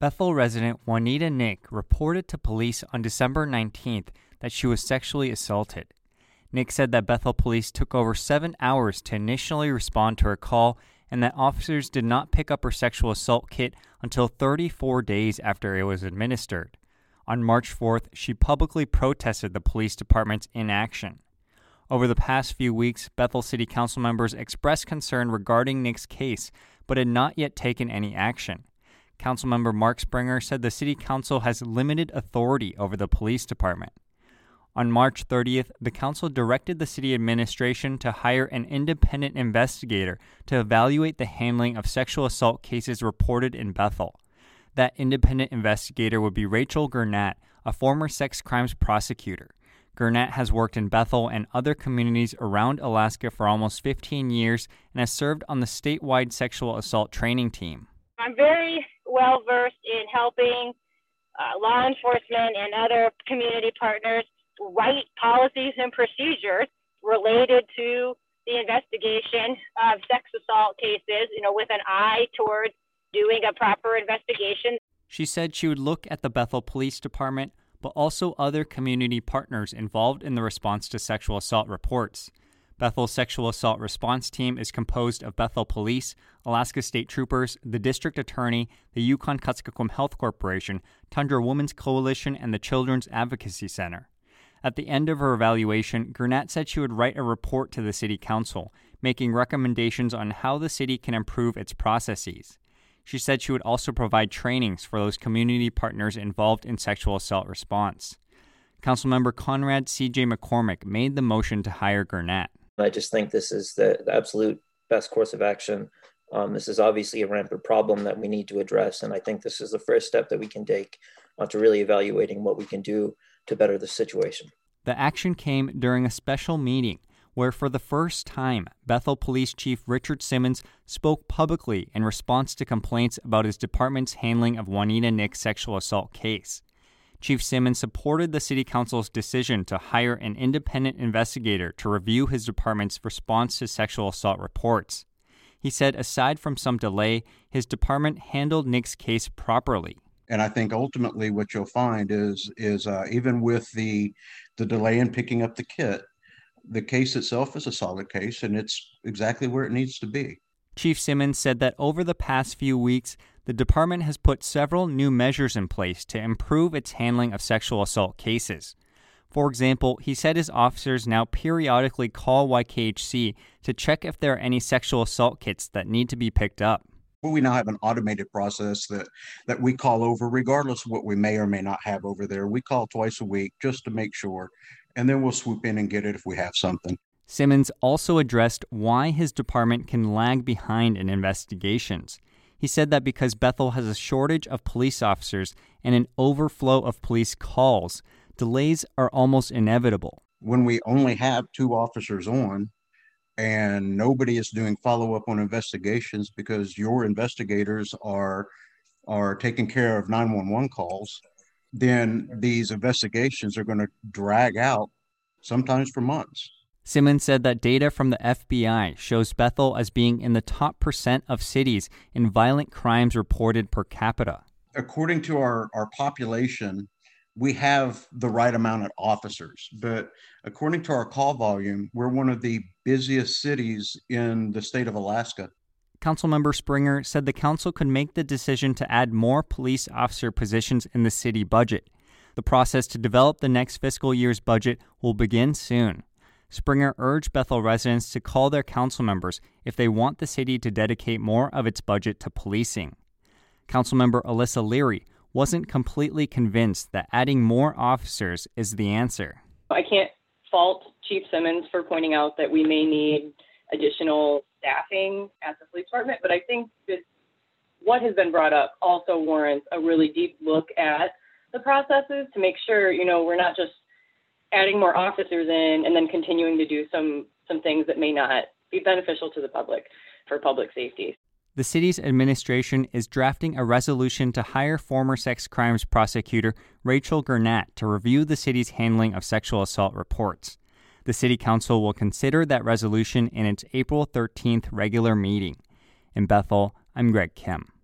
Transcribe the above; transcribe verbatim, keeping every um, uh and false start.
Bethel resident Juanita Nick reported to police on December nineteenth that she was sexually assaulted. Nick said that Bethel police took over seven hours to initially respond to her call and that officers did not pick up her sexual assault kit until thirty-four days after it was administered. On March fourth, she publicly protested the police department's inaction. Over the past few weeks, Bethel City Council members expressed concern regarding Nick's case, but had not yet taken any action. Councilmember Mark Springer said the City Council has limited authority over the police department. On March thirtieth, the council directed the city administration to hire an independent investigator to evaluate the handling of sexual assault cases reported in Bethel. That independent investigator would be Rachel Gurnett, a former sex crimes prosecutor. Gurnett has worked in Bethel and other communities around Alaska for almost fifteen years and has served on the statewide sexual assault training team. I'm very well versed in helping uh, law enforcement and other community partners write policies and procedures related to the investigation of sex assault cases, you know, with an eye towards doing a proper investigation. She said she would look at the Bethel Police Department, but also other community partners involved in the response to sexual assault reports. Bethel's sexual assault response team is composed of Bethel Police, Alaska State Troopers, the District Attorney, the Yukon-Kuskokwim Health Corporation, Tundra Women's Coalition, and the Children's Advocacy Center. At the end of her evaluation, Gurnett said she would write a report to the City Council, making recommendations on how the city can improve its processes. She said she would also provide trainings for those community partners involved in sexual assault response. Councilmember Conrad C J McCormick made the motion to hire Gurnett. I just think this is the, the absolute best course of action. Um, this is obviously a rampant problem that we need to address, and I think this is the first step that we can take uh, to really evaluating what we can do to better the situation. The action came during a special meeting where, for the first time, Bethel Police Chief Richard Simmons spoke publicly in response to complaints about his department's handling of Juanita Nick's sexual assault case. Chief Simmons supported the City Council's decision to hire an independent investigator to review his department's response to sexual assault reports. He said aside from some delay, his department handled Nick's case properly. And I think ultimately what you'll find is, is uh, even with the, the delay in picking up the kit, the case itself is a solid case, and it's exactly where it needs to be. Chief Simmons said that over the past few weeks, the department has put several new measures in place to improve its handling of sexual assault cases. For example, he said his officers now periodically call Y K H C to check if there are any sexual assault kits that need to be picked up. Well, we now have an automated process that, that we call over regardless of what we may or may not have over there. We call twice a week just to make sure, and then we'll swoop in and get it if we have something. Simmons also addressed why his department can lag behind in investigations. He said that because Bethel has a shortage of police officers and an overflow of police calls, delays are almost inevitable. When we only have two officers on and nobody is doing follow-up on investigations because your investigators are, are taking care of nine one one calls, then these investigations are going to drag out sometimes for months. Simmons said that data from the F B I shows Bethel as being in the top percent of cities in violent crimes reported per capita. According to our, our population, we have the right amount of officers, but according to our call volume, we're one of the busiest cities in the state of Alaska. Councilmember Springer said the council could make the decision to add more police officer positions in the city budget. The process to develop the next fiscal year's budget will begin soon. Springer urged Bethel residents to call their council members if they want the city to dedicate more of its budget to policing. Councilmember Alyssa Leary wasn't completely convinced that adding more officers is the answer. I can't fault Chief Simmons for pointing out that we may need additional staffing at the police department, but I think that what has been brought up also warrants a really deep look at the processes to make sure, you know, we're not just adding more officers in and then continuing to do some, some things that may not be beneficial to the public for public safety. The city's administration is drafting a resolution to hire former sex crimes prosecutor Rachel Gurnett to review the city's handling of sexual assault reports. The City Council will consider that resolution in its April thirteenth regular meeting. In Bethel, I'm Greg Kim.